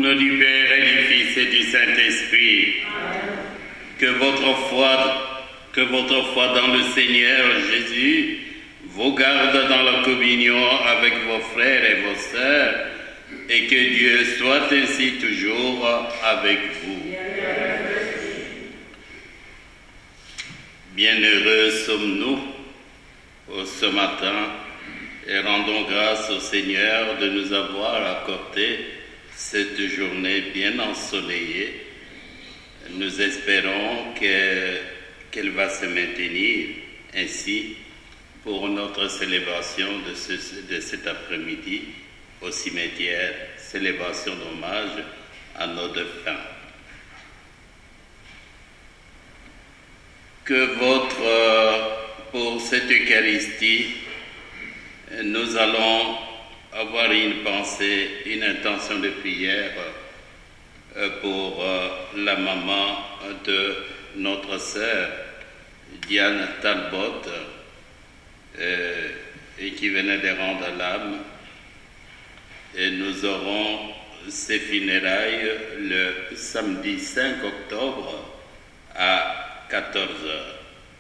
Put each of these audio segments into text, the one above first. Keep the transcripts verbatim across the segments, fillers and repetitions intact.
nom du Père et du Fils et du Saint-Esprit. Que votre foi, que votre foi dans le Seigneur Jésus vous garde dans la communion avec vos frères et vos sœurs, et que Dieu soit ainsi toujours avec vous. Bienheureux sommes-nous ce matin et rendons grâce au Seigneur de nous avoir accordé cette journée bien ensoleillée. Nous espérons que, qu'elle va se maintenir ainsi pour notre célébration de, ce, de cet après-midi au cimetière, célébration d'hommage à nos défunts. Que votre, pour cette Eucharistie, nous allons avoir une pensée, une intention de prière pour la maman de notre sœur Diane Talbot, et qui venait de rendre l'âme. Et nous aurons ses funérailles le samedi cinq octobre à quatorze heures.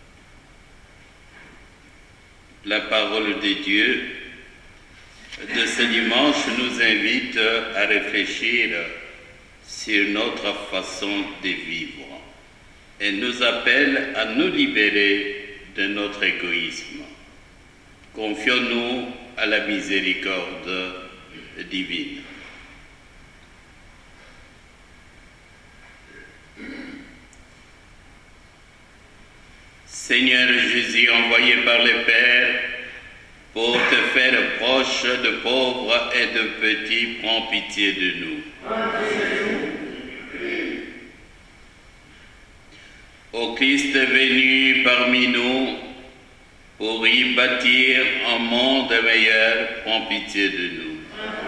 La parole de Dieu de ce dimanche nous invite à réfléchir sur notre façon de vivre et nous appelle à nous libérer de notre égoïsme. Confions-nous à la miséricorde divine. Seigneur Jésus, envoyé par le Père pour te faire proche de pauvres et de petits, prends pitié de nous. Ô Christ venu parmi nous pour y bâtir un monde meilleur, prends pitié de nous.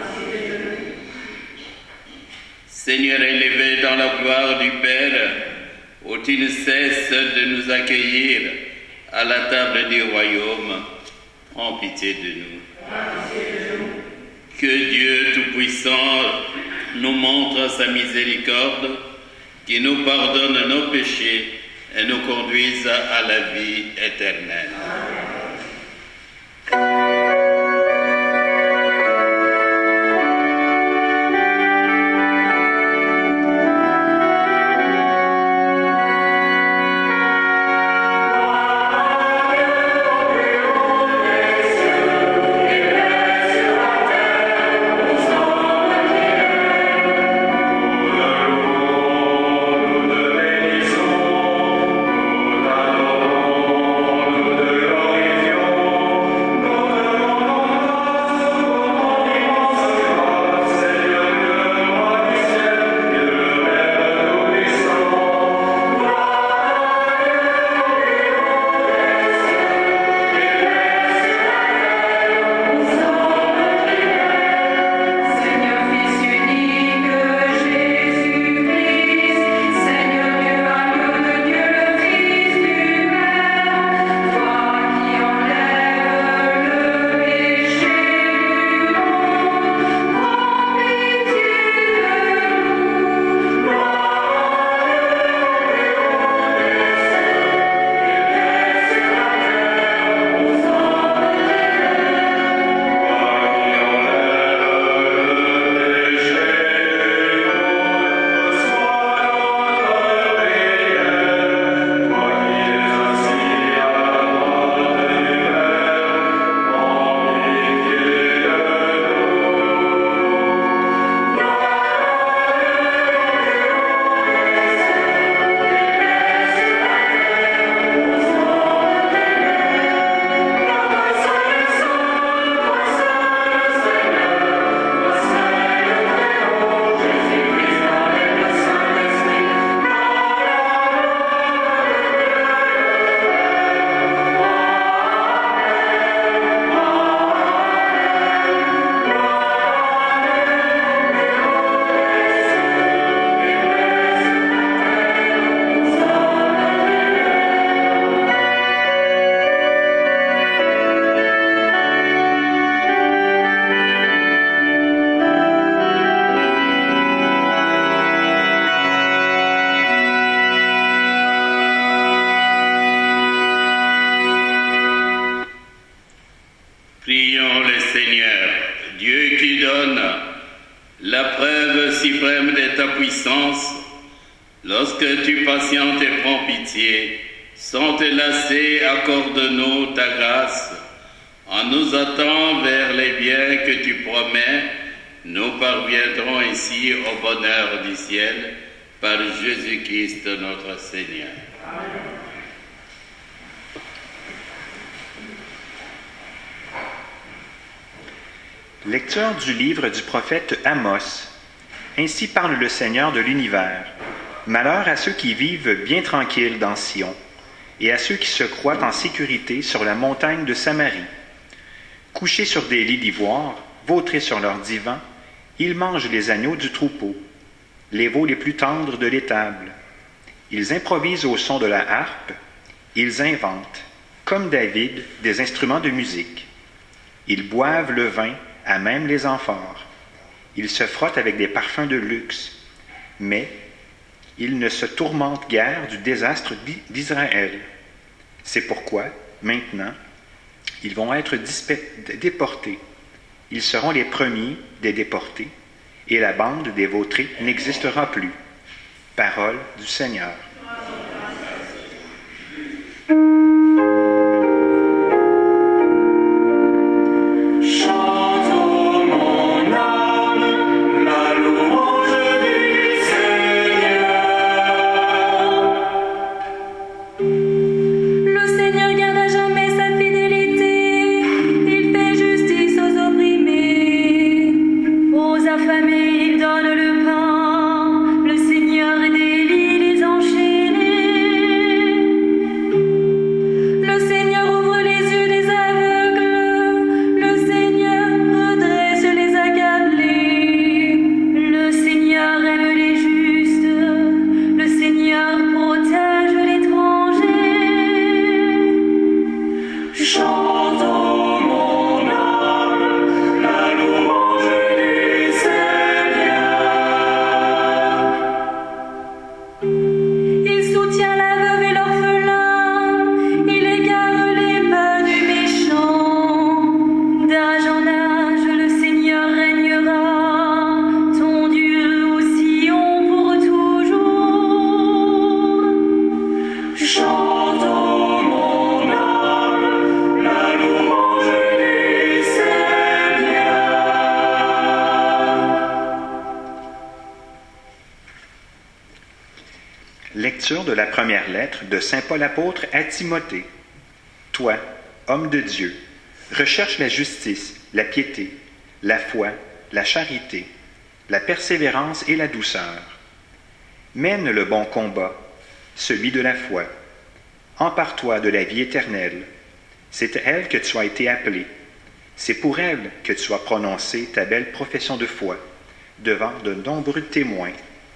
Seigneur élevé dans la gloire du Père, où tu ne cesses de nous accueillir à la table du royaume, prends pitié de nous. Que Dieu Tout-Puissant nous montre sa miséricorde, qui nous pardonne nos péchés et nous conduise à la vie éternelle. Nous la preuve suprême de ta puissance, lorsque tu patientes et prends pitié, sans te lasser, accorde-nous ta grâce. En nous attendant vers les biens que tu promets, nous parviendrons ici au bonheur du ciel par Jésus-Christ notre Seigneur. Amen. Lecture du livre du prophète Amos. Ainsi parle le Seigneur de l'univers. Malheur à ceux qui vivent bien tranquilles dans Sion, et à ceux qui se croient en sécurité sur la montagne de Samarie. Couchés sur des lits d'ivoire, vautrés sur leurs divans, ils mangent les agneaux du troupeau, les veaux les plus tendres de l'étable. Ils improvisent au son de la harpe, ils inventent, comme David, des instruments de musique. Ils boivent le vin à même les amphores. Ils se frottent avec des parfums de luxe, mais ils ne se tourmentent guère du désastre d'Israël. C'est pourquoi, maintenant, ils vont être déportés. Ils seront les premiers des déportés, et la bande des vautrés n'existera plus. Parole du Seigneur. Lecture de la première lettre de saint Paul apôtre à Timothée. Toi, homme de Dieu, recherche la justice, la piété, la foi, la charité, la persévérance et la douceur. Mène le bon combat, celui de la foi. Empare-toi de la vie éternelle. C'est à elle que tu as été appelé. C'est pour elle que tu as prononcé ta belle profession de foi devant de nombreux témoins.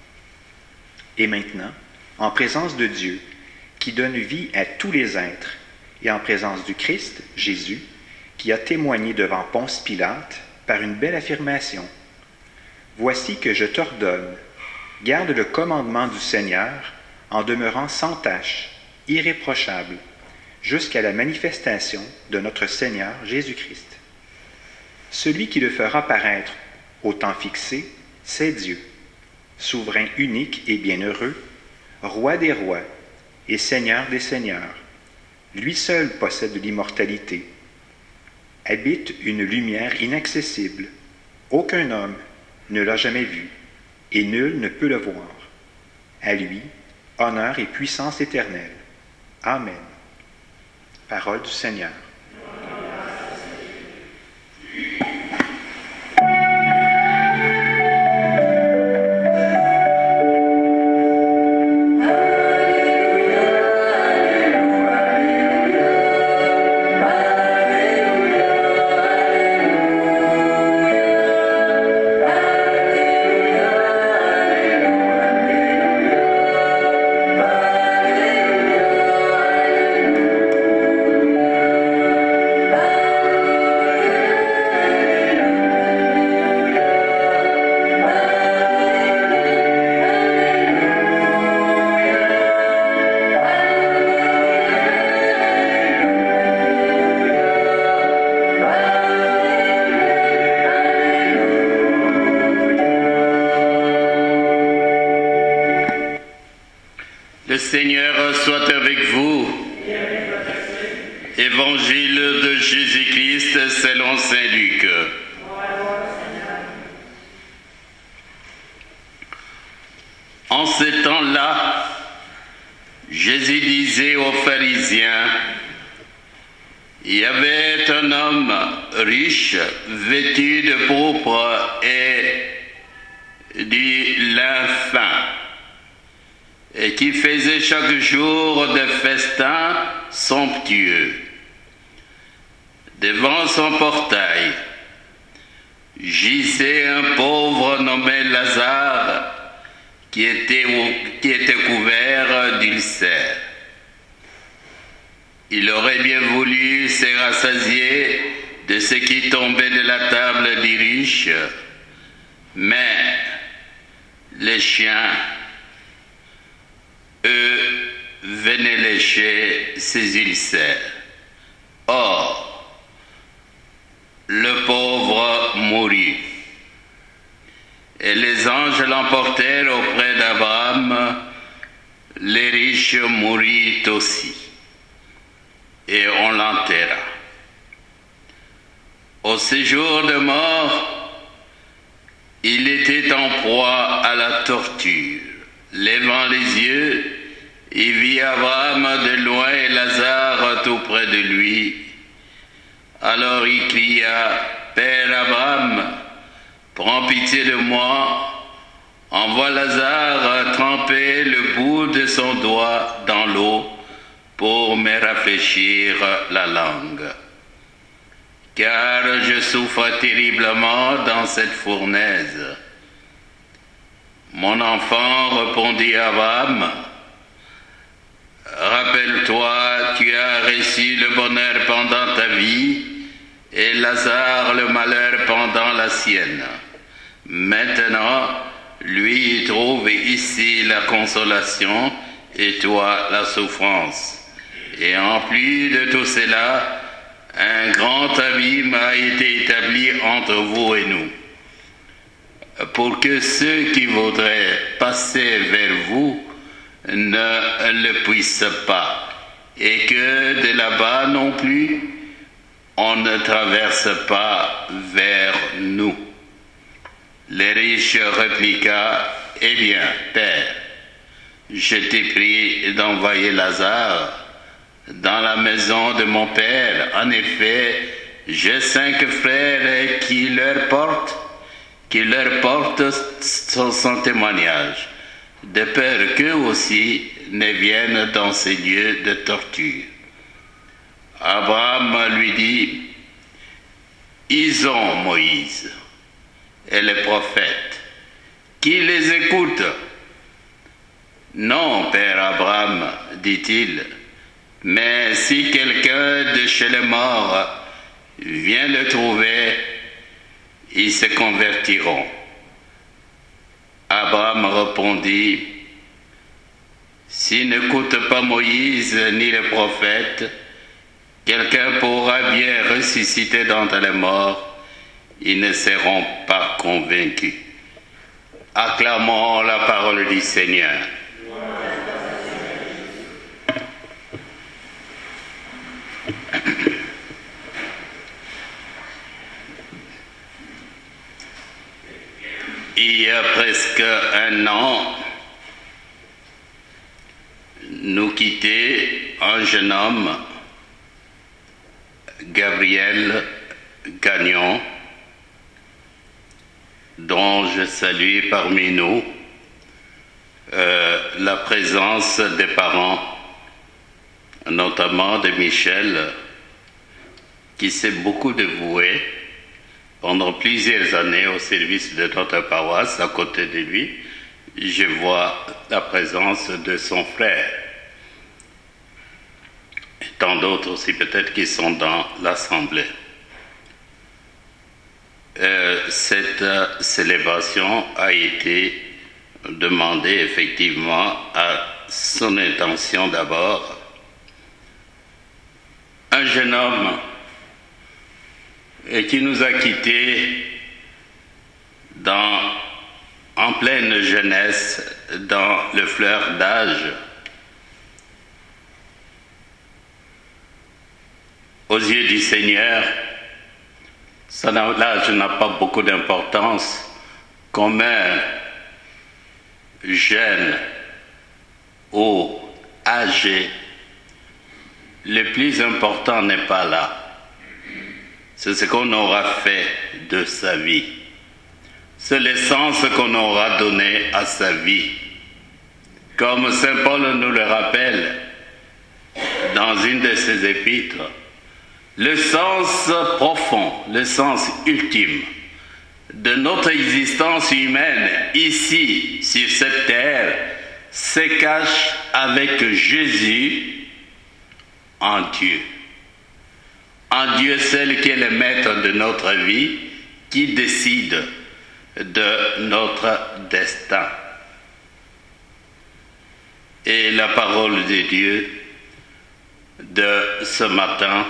Et maintenant, en présence de Dieu, qui donne vie à tous les êtres, et en présence du Christ, Jésus, qui a témoigné devant Ponce Pilate par une belle affirmation. Voici que je t'ordonne, garde le commandement du Seigneur en demeurant sans tache, irréprochable, jusqu'à la manifestation de notre Seigneur Jésus-Christ. Celui qui le fera paraître au temps fixé, c'est Dieu, souverain unique et bienheureux, Roi des rois et Seigneur des seigneurs. Lui seul possède l'immortalité. Habite une lumière inaccessible. Aucun homme ne l'a jamais vu, et nul ne peut le voir. À lui, honneur et puissance éternelle. Amen. Parole du Seigneur. Alleluia, Le Seigneur soit avec vous. Évangile de Jésus-Christ selon saint Luc. En ce temps-là, Jésus disait aux pharisiens, il y avait un homme riche, vêtu de pourpre et du lin fin, et qui faisait chaque jour des festins somptueux. Devant son portail, gisait un pauvre nommé Lazare, qui était, qui était couvert d'ulcères. Il aurait bien voulu se rassasier de ce qui tombait de la table des riches, mais les chiens, eux, venaient lécher ses ulcères. Or, le pauvre mourut, et les anges l'emportèrent auprès d'Abraham. Les riches moururent aussi, et on l'enterra. Au séjour de mort, il était en proie à la torture. Levant les yeux, il vit Abraham de loin et Lazare tout près de lui. Alors il cria, « Père Abraham, prends pitié de moi, envoie Lazare tremper le bout de son doigt dans l'eau pour me rafraîchir la langue. Car je souffre terriblement dans cette fournaise. » Mon enfant, répondit Abraham, rappelle-toi, tu as reçu le bonheur pendant ta vie et Lazare le malheur pendant la sienne. Maintenant, lui il trouve ici la consolation et toi la souffrance. Et en plus de tout cela, un grand abîme a été établi entre vous et nous, pour que ceux qui voudraient passer vers vous ne le puissent pas, et que de là-bas non plus, on ne traverse pas vers nous. Les riches répliqua, eh bien, Père, je t'ai pris d'envoyer Lazare dans la maison de mon père. En effet, j'ai cinq frères qui leur portent, qui leur portent son, son témoignage, de peur qu'eux aussi ne viennent dans ces lieux de torture. Abraham lui dit, ils ont Moïse et les prophètes, qui les écoute? Non, Père Abraham, dit-il, mais si quelqu'un de chez les morts vient le trouver, ils se convertiront. Abraham répondit, s'ils n'écoutent pas Moïse ni les prophètes, quelqu'un pourra bien ressusciter d'entre les morts, ils ne seront pas convaincus. Acclamons la parole du Seigneur. Il y a presque un an, nous quittait un jeune homme, Gabriel Gagnon, dont je salue parmi nous euh, la présence des parents, notamment de Michel, qui s'est beaucoup dévoué pendant plusieurs années au service de notre paroisse. À côté de lui, je vois la présence de son frère. Et tant d'autres aussi peut-être qui sont dans l'Assemblée. Euh, cette euh, célébration a été demandée effectivement à son intention d'abord. Un jeune homme et qui nous a quittés dans, en pleine jeunesse, dans le fleur d'âge, aux yeux du Seigneur, ça n'a, l'âge n'a pas beaucoup d'importance, comme un jeune ou âgé. Le plus important n'est pas là. C'est ce qu'on aura fait de sa vie. C'est l'essence qu'on aura donné à sa vie. Comme saint Paul nous le rappelle dans une de ses épîtres, le sens profond, le sens ultime de notre existence humaine ici, sur cette terre, se cache avec Jésus en Dieu. En Dieu seul qui est le maître de notre vie, qui décide de notre destin. Et la parole de Dieu de ce matin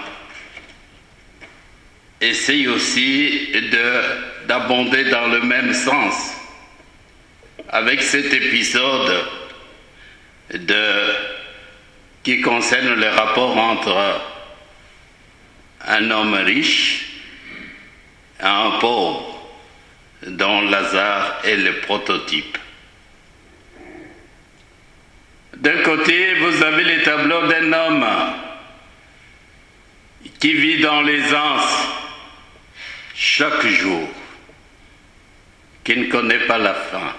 essaye aussi de, d'abonder dans le même sens avec cet épisode de, qui concerne le rapport entre un homme riche et un pauvre, dont Lazare est le prototype. D'un côté, vous avez les tableaux d'un homme qui vit dans l'aisance chaque jour, qui ne connaît pas la faim,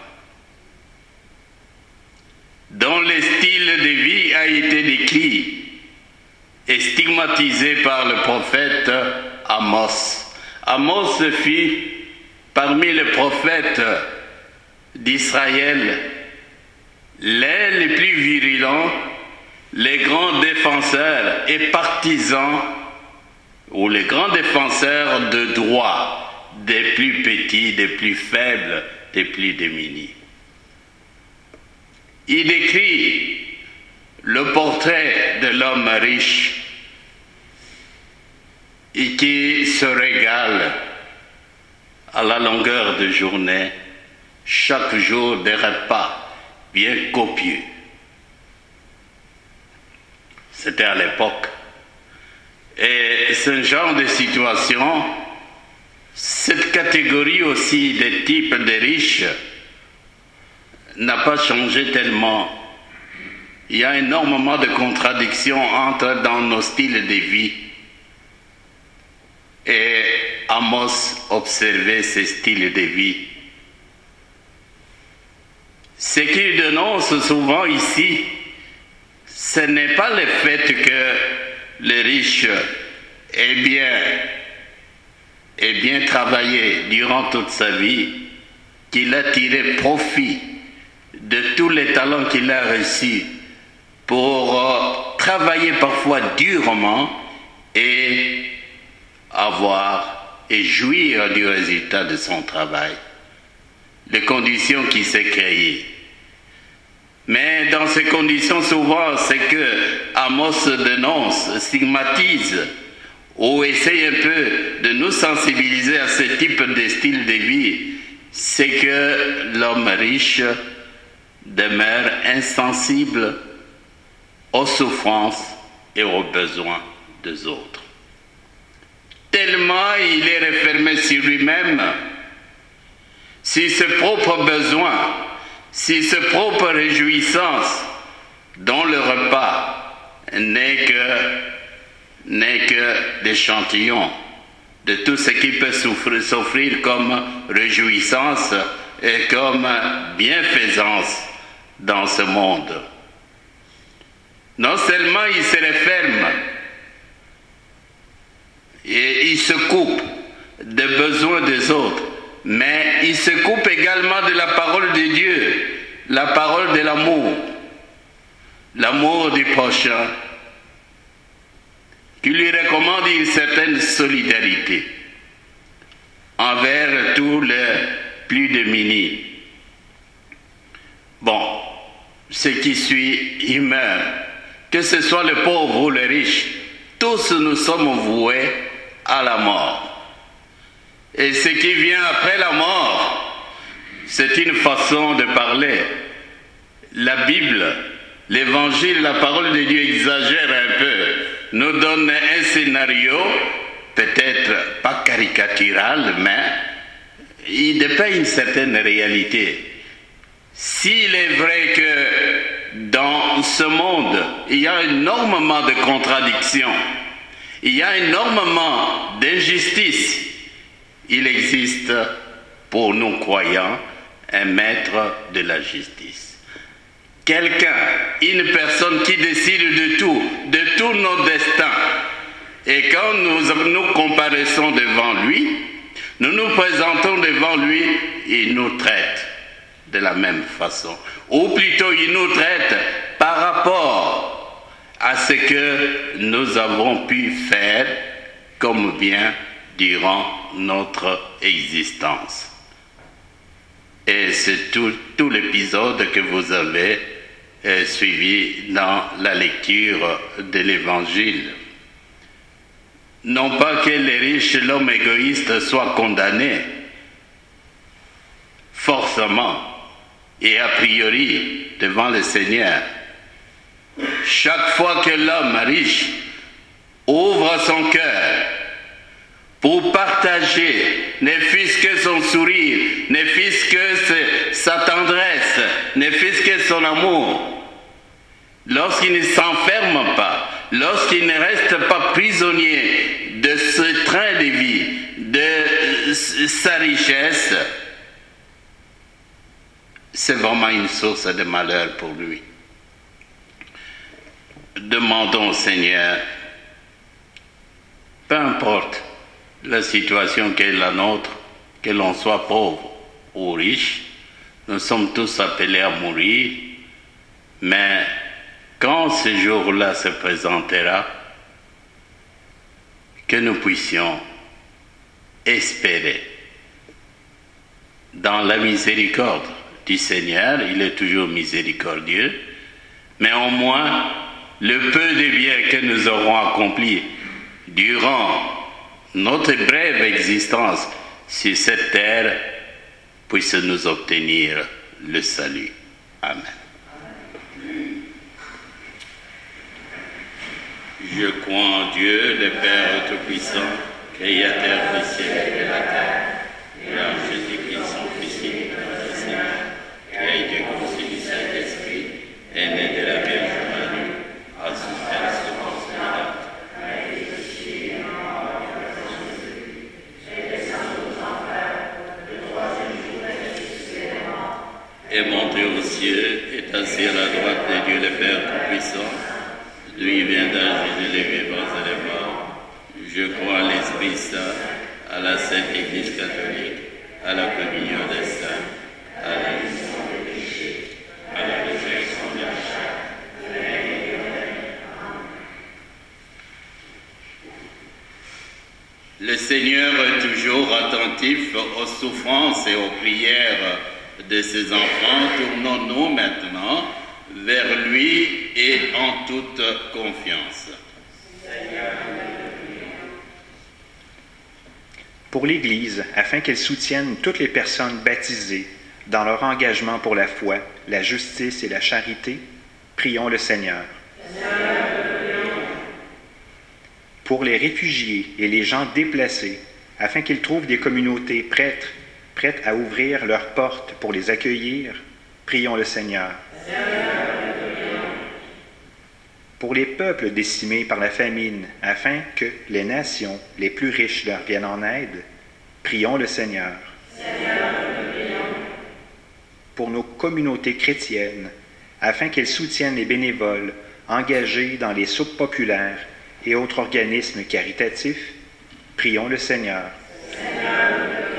dont le style de vie a été décrit et stigmatisé par le prophète Amos. Amos fut parmi les prophètes d'Israël l'un des plus virulents, les grands défenseurs et partisans, ou les grands défenseurs de droit des plus petits, des plus faibles, des plus démunis. Il décrit le portrait de l'homme riche et qui se régale à la longueur de journée, chaque jour des repas bien copieux. C'était à l'époque. Et ce genre de situation, cette catégorie aussi de type de riches n'a pas changé tellement. Il y a énormément de contradictions entre dans nos styles de vie. Et Amos observait ces styles de vie. Ce qu'il dénonce souvent ici, ce n'est pas le fait que le riche ait bien, ait bien travaillé durant toute sa vie, qu'il a tiré profit de tous les talents qu'il a reçus pour euh, travailler parfois durement et avoir et jouir du résultat de son travail, les conditions qui s'est créées. Mais dans ces conditions, souvent, c'est que Amos dénonce, stigmatise, ou essaye un peu de nous sensibiliser à ce type de style de vie, c'est que l'homme riche demeure insensible aux souffrances et aux besoins des autres. Tellement il est refermé sur lui-même, sur ses propres besoins, sur ses propres réjouissances, dont le repas n'est que, n'est que l'échantillon de tout ce qui peut souffrir, s'offrir comme réjouissance et comme bienfaisance dans ce monde. Non seulement il se referme et il se coupe des besoins des autres, mais il se coupe également de la parole de Dieu, la parole de l'amour, l'amour du prochain, qui lui recommande une certaine solidarité envers tous les plus démunis. Bon, ce qui suit, il meurt. Que ce soit le pauvre ou le riche, tous nous sommes voués à la mort. Et ce qui vient après la mort, c'est une façon de parler. La Bible l'Évangile, la parole de Dieu exagère un peu, nous donne un scénario, peut-être pas caricatural, mais il dépeint une certaine réalité. S'il est vrai que dans ce monde, il y a énormément de contradictions, il y a énormément d'injustices, il existe pour nous croyants un maître de la justice. Quelqu'un, une personne qui décide de tout, de tous nos destins. Et quand nous nous comparaissons devant lui, nous nous présentons devant lui, il nous traite de la même façon. Ou plutôt, il nous traite par rapport à ce que nous avons pu faire comme bien durant notre existence. Et c'est tout, tout l'épisode que vous avez euh, suivi dans la lecture de l'Évangile. Non pas que les riches, l'homme égoïste, soit condamné, forcément et a priori devant le Seigneur. Chaque fois que l'homme riche ouvre son cœur pour partager, ne fût-ce que son sourire, ne fût-ce que sa tendresse, ne fût-ce que son amour, lorsqu'il ne s'enferme pas, lorsqu'il ne reste pas prisonnier de ce train de vie, de sa richesse, c'est vraiment une source de malheur pour lui. Demandons au Seigneur, peu importe la situation qu'est la nôtre, que l'on soit pauvre ou riche, nous sommes tous appelés à mourir, mais quand ce jour-là se présentera, que nous puissions espérer dans la miséricorde du Seigneur, il est toujours miséricordieux, mais au moins le peu de bien que nous aurons accompli durant notre brève existence sur cette terre puisse nous obtenir le salut. Amen. Je crois en Dieu, le Père Tout-Puissant, Créateur du ciel et de la terre, et en Jésus-Christ, son Fils, notre Seigneur, qui a été conçu du Saint-Esprit, est né de la Vierge Marie, a souffert sous Ponce Pilate, a été crucifié, mort, est descendu aux enfers, le troisième jour est ressuscité des morts, est monté aux cieux, est assis à la droite de Dieu le Père Tout-Puissant, d'où il vient d'agir les vivants et les morts. Je crois à l'Esprit Saint, à la Sainte Église catholique, à la communion des saints, à la rémission des péchés, à la résurrection de la chair, à la vie éternelle. Le Seigneur est toujours attentif aux souffrances et aux prières de ses enfants. Tournons-nous maintenant vers lui et en toute confiance. Pour l'Église, afin qu'elle soutienne toutes les personnes baptisées dans leur engagement pour la foi, la justice et la charité, prions le Seigneur. Pour les réfugiés et les gens déplacés, afin qu'ils trouvent des communautés prêtes, prêtes à ouvrir leurs portes pour les accueillir, prions le Seigneur. Pour les peuples décimés par la famine, afin que les nations les plus riches leur viennent en aide, prions le Seigneur. Seigneur, pour nos communautés chrétiennes, afin qu'elles soutiennent les bénévoles engagés dans les soupes populaires et autres organismes caritatifs, prions le Seigneur. Seigneur,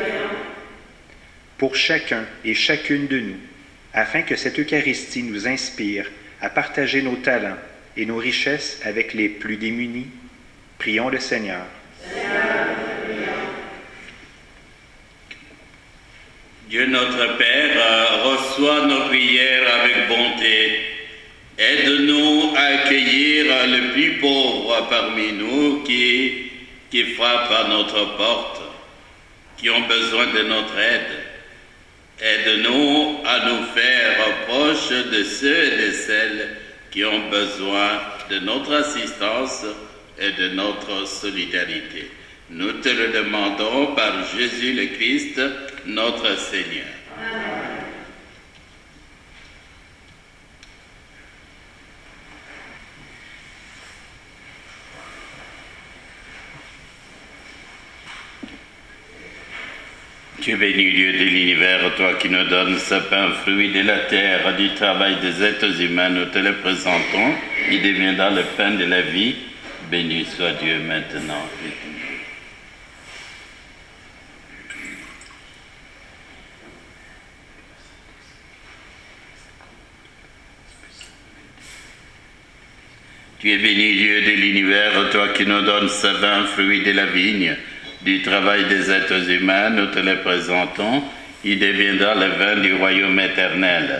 pour chacun et chacune de nous, afin que cette Eucharistie nous inspire à partager nos talents et nos richesses avec les plus démunis, prions le Seigneur. Seigneur, Dieu notre Père, reçois nos prières avec bonté. Aide-nous à accueillir le plus pauvre parmi nous qui, qui frappent à notre porte, qui ont besoin de notre aide. Aide-nous à nous faire proches de ceux et de celles qui ont besoin de notre assistance et de notre solidarité. Nous te le demandons par Jésus le Christ, notre Seigneur. Amen. Tu es béni, Dieu de l'univers, toi qui nous donnes ce pain, fruit de la terre, du travail des êtres humains, nous te le présentons. Il deviendra le pain de la vie. Béni soit Dieu maintenant. Tu es béni, Dieu de l'univers, toi qui nous donnes ce vin, fruit de la vigne, du travail des êtres humains, nous te le présentons, il deviendra le vin du royaume éternel.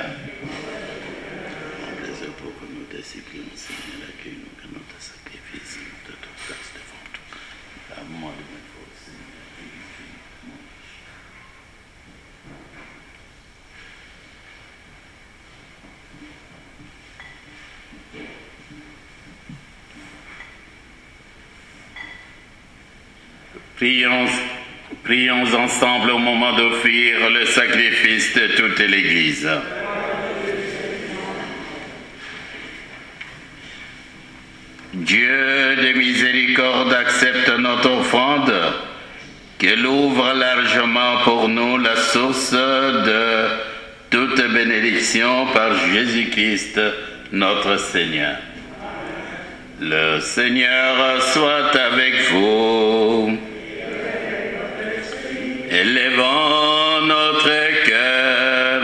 Pour que nous te supplions, Seigneur, accueille-nous que notre sacrifice, de toute grâce devant toi. À moi de mes forces, Prions, prions ensemble au moment d'offrir le sacrifice de toute l'Église. Dieu de miséricorde, accepte notre offrande, qu'elle ouvre largement pour nous la source de toute bénédiction par Jésus-Christ, notre Seigneur. Le Seigneur soit avec vous. Élevons notre cœur.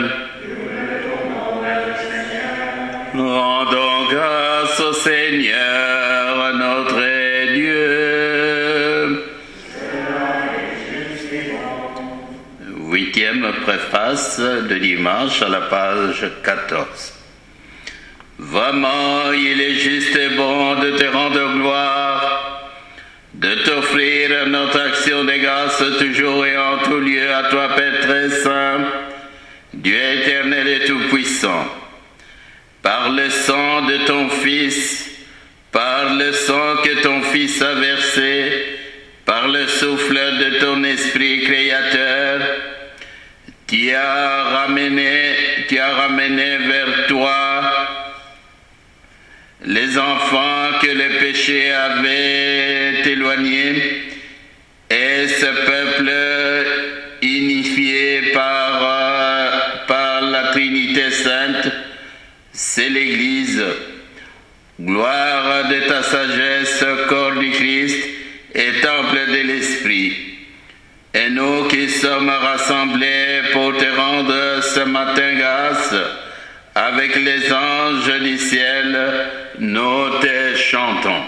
Rendons grâce au Seigneur, notre Dieu. Huitième préface de dimanche à la page quatorze. Vraiment, il est juste et bon de te rendre gloire, de t'offrir notre action de grâce toujours et en tout lieu à toi, Père très saint, Dieu éternel et tout-puissant. Par le sang de ton Fils, par le sang que ton Fils a versé, par le souffle de ton Esprit créateur, tu as ramené, tu as ramené vers toi les enfants que le péché avait éloignés, et ce peuple unifié par, euh, par la Trinité Sainte, c'est l'Église. Gloire de ta sagesse, corps du Christ et temple de l'Esprit. Et nous qui sommes rassemblés pour te rendre ce matin grâce, avec les anges du ciel, nous te chantons.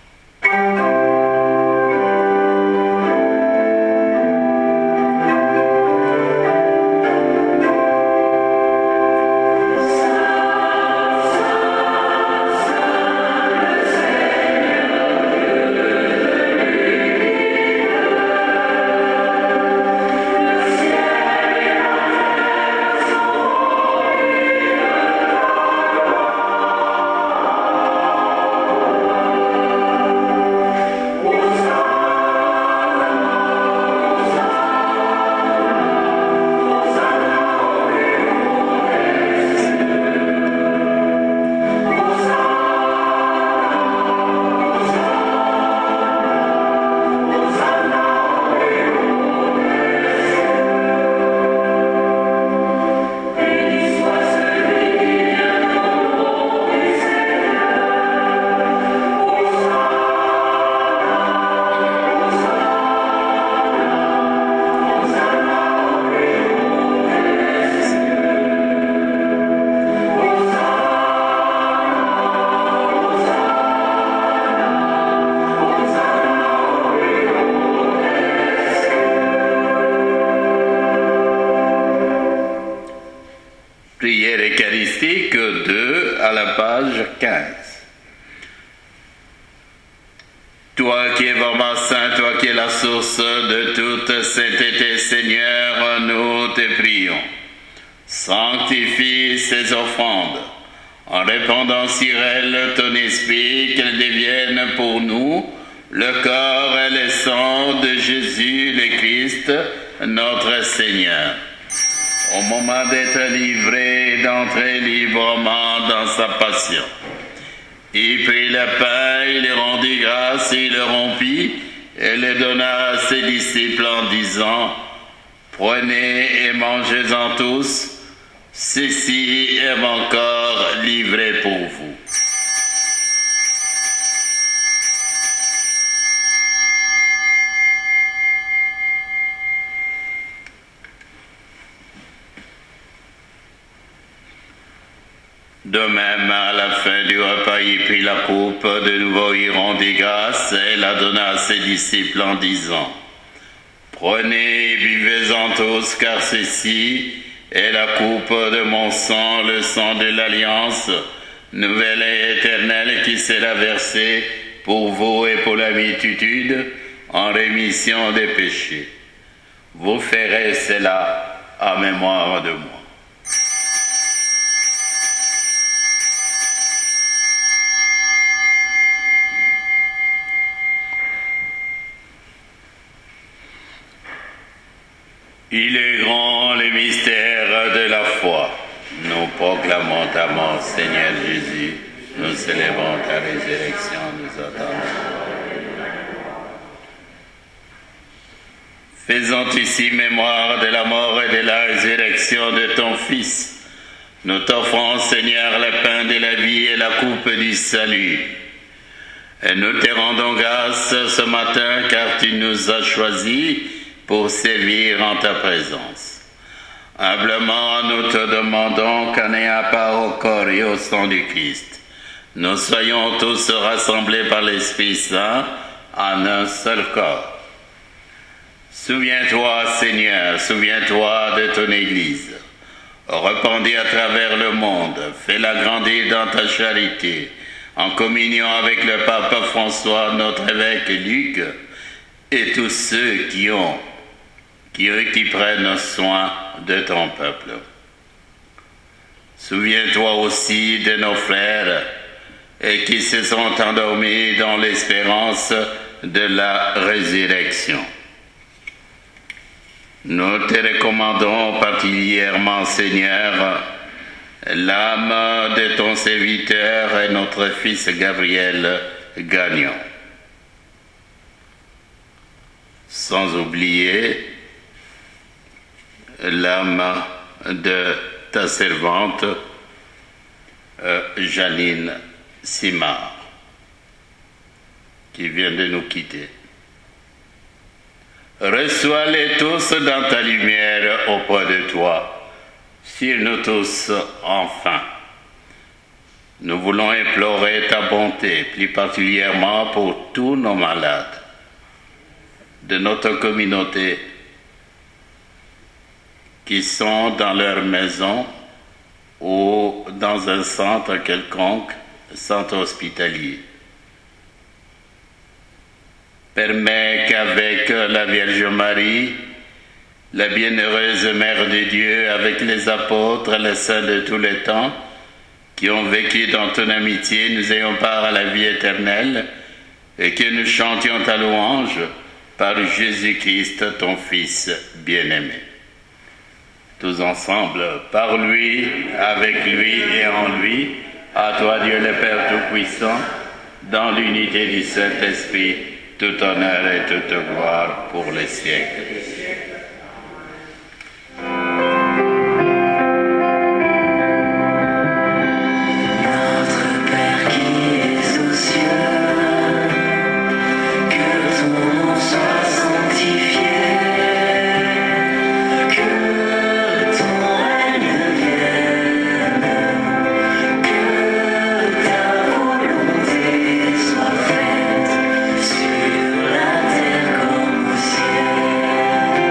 Toi qui es vraiment saint, toi qui es la source de toute sainteté, Seigneur, nous te prions. Sanctifie ces offrandes, en répandant sur elles ton esprit, qu'elles deviennent pour nous le corps et le sang de Jésus le Christ, notre Seigneur. Au moment d'être livré et d'entrer librement dans sa passion, il prit le pain, il le rendit grâce, il le rompit et le donna à ses disciples en disant: prenez et mangez-en tous, ceci est mon corps livré pour vous. De même, à la fin du repas, il prit la coupe, de nouveau il rendit grâce et la donna à ses disciples en disant: prenez et buvez-en tous, car ceci est la coupe de mon sang, le sang de l'alliance, nouvelle et éternelle, qui sera versée pour vous et pour la multitude en rémission des péchés. Vous ferez cela en mémoire de moi. Il est grand le mystère de la foi. Nous proclamons ta mort, Seigneur Jésus. Nous célébrons ta résurrection, nous attendons. Faisons ici mémoire de la mort et de la résurrection de ton Fils. Nous t'offrons, Seigneur, le pain de la vie et la coupe du salut. Et nous te rendons grâce ce matin, car tu nous as choisis pour servir en ta présence. Humblement, nous te demandons qu'en ayant part au corps et au sang du Christ, nous soyons tous rassemblés par l'Esprit Saint en un seul corps. Souviens-toi, Seigneur, souviens-toi de ton Église. Répandue à travers le monde, fais-la grandir dans ta charité, en communion avec le pape François, notre évêque Luc, et tous ceux qui ont Qui, qui prennent soin de ton peuple. Souviens-toi aussi de nos frères et qui se sont endormis dans l'espérance de la résurrection. Nous te recommandons particulièrement, Seigneur, l'âme de ton serviteur et notre fils Gabriel Gagnon. Sans oublier l'âme de ta servante euh, Janine Simard, qui vient de nous quitter. Reçois-les tous dans ta lumière auprès de toi, sur nous tous enfin. Nous voulons implorer ta bonté, plus particulièrement pour tous nos malades de notre communauté qui sont dans leur maison ou dans un centre quelconque, centre hospitalier. Permets qu'avec la Vierge Marie, la bienheureuse Mère de Dieu, avec les apôtres, les saints de tous les temps, qui ont vécu dans ton amitié, nous ayons part à la vie éternelle, et que nous chantions ta louange par Jésus-Christ, ton Fils bien-aimé. Tous ensemble, par lui, avec lui et en lui, à toi Dieu le Père Tout-Puissant, dans l'unité du Saint-Esprit, tout honneur et toute gloire pour les siècles. Sur la terre comme au ciel.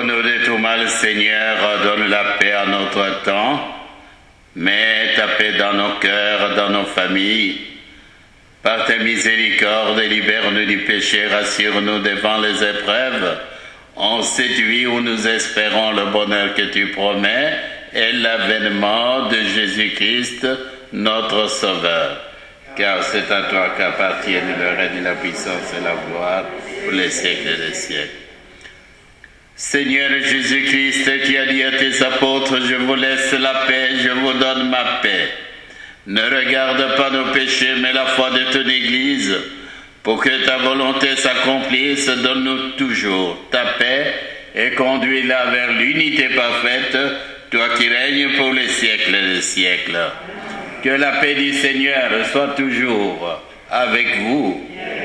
Délivre-nous de tout mal, Seigneur, donne la paix à notre temps. Mets ta paix dans nos cœurs, dans nos familles. Par ta miséricorde, libère-nous du péché, rassure-nous devant les épreuves. En cette vie où nous espérons le bonheur que tu promets et l'avènement de Jésus-Christ, notre Sauveur. Car c'est à toi qu'appartiennent le règne, la puissance et la gloire pour les siècles des siècles. Seigneur Jésus-Christ, qui a dit à tes apôtres, je vous laisse la paix, je vous donne ma paix. Ne regarde pas nos péchés, mais la foi de ton Église. Pour que ta volonté s'accomplisse, donne-nous toujours ta paix et conduis-la vers l'unité parfaite, toi qui règnes pour les siècles des siècles. Que la paix du Seigneur soit toujours avec vous.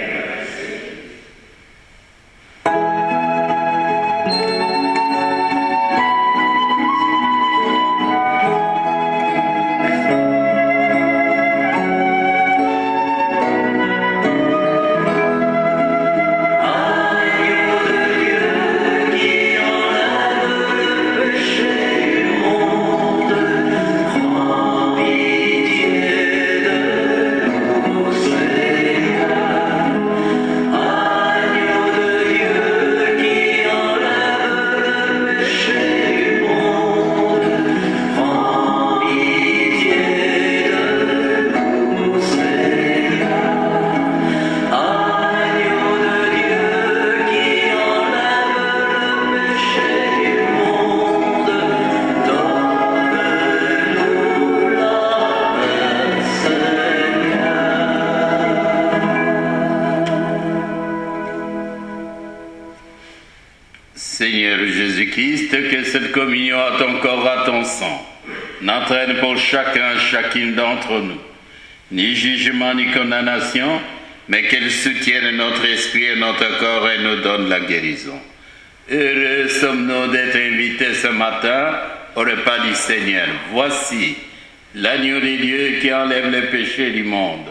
Seigneur Jésus-Christ, que cette communion à ton corps, à ton sang, n'entraîne pour chacun, chacune d'entre nous, ni jugement, ni condamnation, mais qu'elle soutienne notre esprit et notre corps et nous donne la guérison. Heureux sommes-nous d'être invités ce matin au repas du Seigneur. Voici l'agneau de Dieu qui enlève les péchés du monde.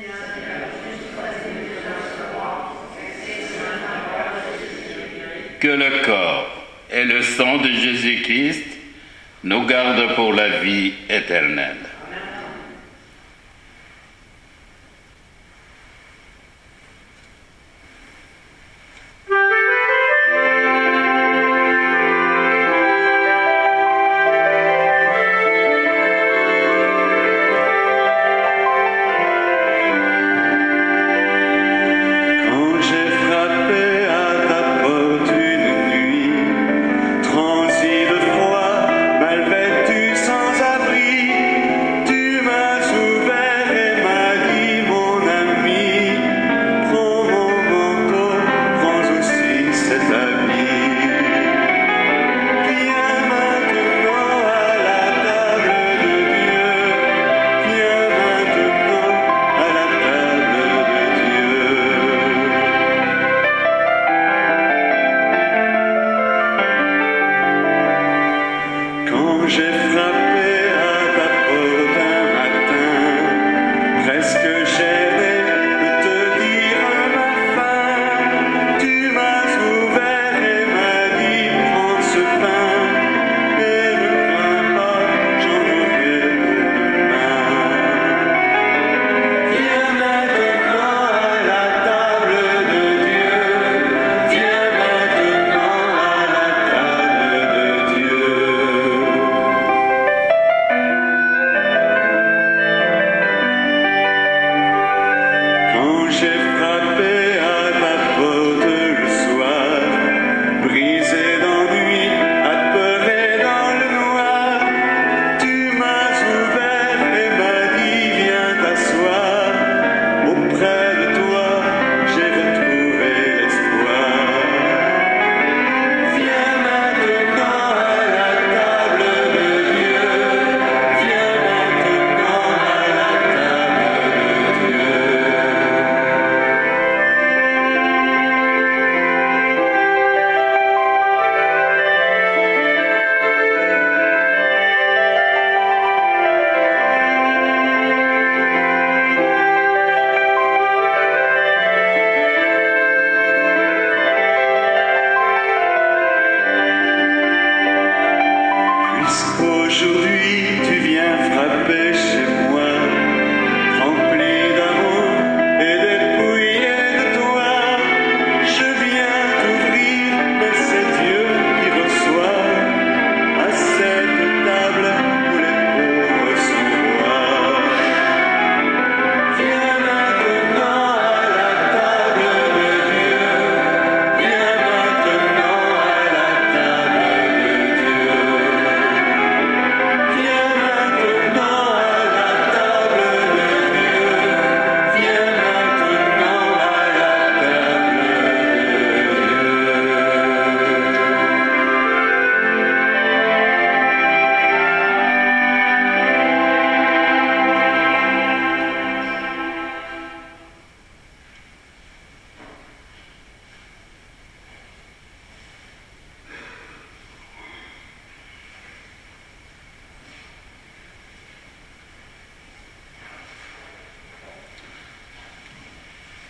Que le corps et le sang de Jésus-Christ nous gardent pour la vie éternelle. Transi de froid, mal vêtu sans abri,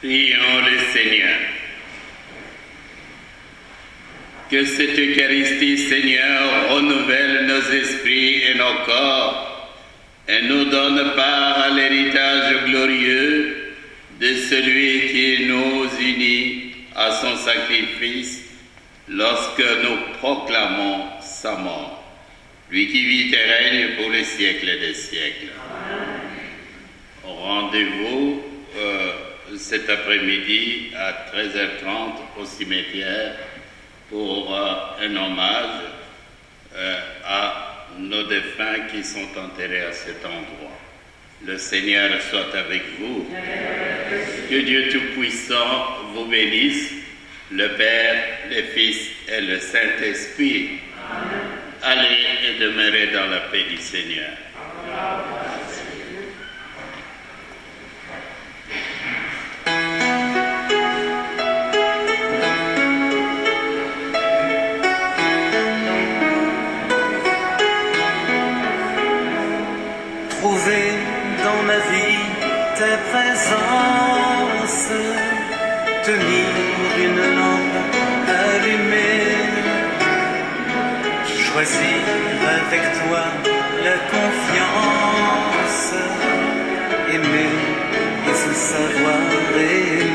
Prions le Seigneur. Que cette Eucharistie, Seigneur, renouvelle nos esprits et nos corps et nous donne part à l'héritage glorieux de celui qui nous unit à son sacrifice lorsque nous proclamons sa mort. Lui qui vit et règne pour les siècles des siècles. Rendez-vous euh, cet après-midi à treize heures trente au cimetière pour euh, un hommage euh, à nos défunts qui sont enterrés à cet endroit. Le Seigneur soit avec vous. Que Dieu Tout-Puissant vous bénisse, le Père, le Fils et le Saint-Esprit. Allez et demeurez dans la paix du Seigneur. Trouver dans ma vie ta présence, tenir une lampe allumée, choisir avec toi la confiance, aimer et se savoir aimer.